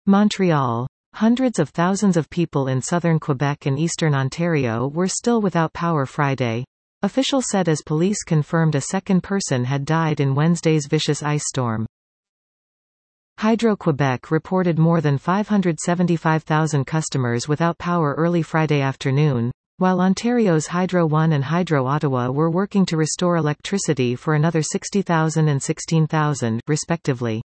Montreal. Hundreds of thousands of people in southern Quebec and eastern Ontario were still without power Friday, officials said, as police confirmed a second person had died in Wednesday's vicious ice storm. Hydro-Quebec reported more than 575,000 customers without power early Friday afternoon, while Ontario's Hydro One and Hydro Ottawa were working to restore electricity for another 60,000 and 16,000, respectively.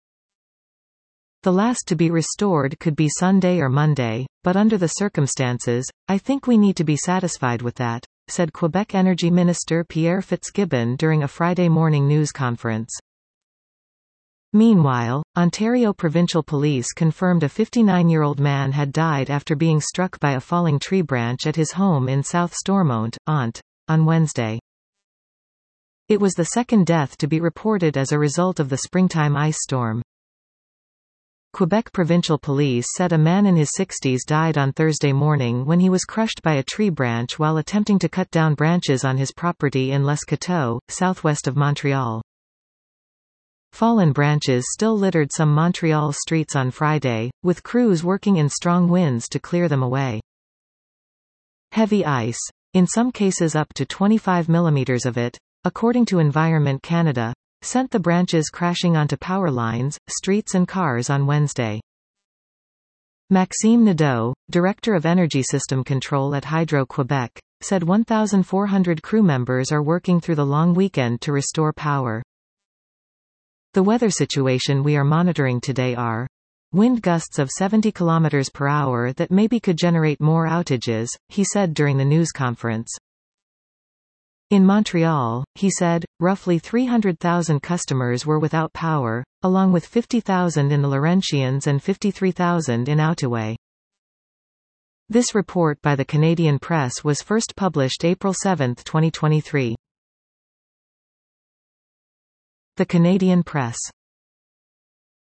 The last to be restored could be Sunday or Monday, but under the circumstances, I think we need to be satisfied with that, said Quebec Energy Minister Pierre Fitzgibbon during a Friday morning news conference. Meanwhile, Ontario Provincial Police confirmed a 59-year-old man had died after being struck by a falling tree branch at his home in South Stormont, Ont, on Wednesday. It was the second death to be reported as a result of the springtime ice storm. Quebec Provincial Police said a man in his 60s died on Thursday morning when he was crushed by a tree branch while attempting to cut down branches on his property in Les Coteaux, southwest of Montreal. Fallen branches still littered some Montreal streets on Friday, with crews working in strong winds to clear them away. Heavy ice, in some cases up to 25 millimeters of it, according to Environment Canada, sent the branches crashing onto power lines, streets and cars on Wednesday. Maxime Nadeau, director of Energy System Control at Hydro-Quebec, said 1,400 crew members are working through the long weekend to restore power. The weather situation we are monitoring today are wind gusts of 70 km per hour that maybe could generate more outages, he said during the news conference. In Montreal, he said, roughly 300,000 customers were without power, along with 50,000 in the Laurentians and 53,000 in Outaouais. This report by the Canadian Press was first published April 7, 2023. The Canadian Press.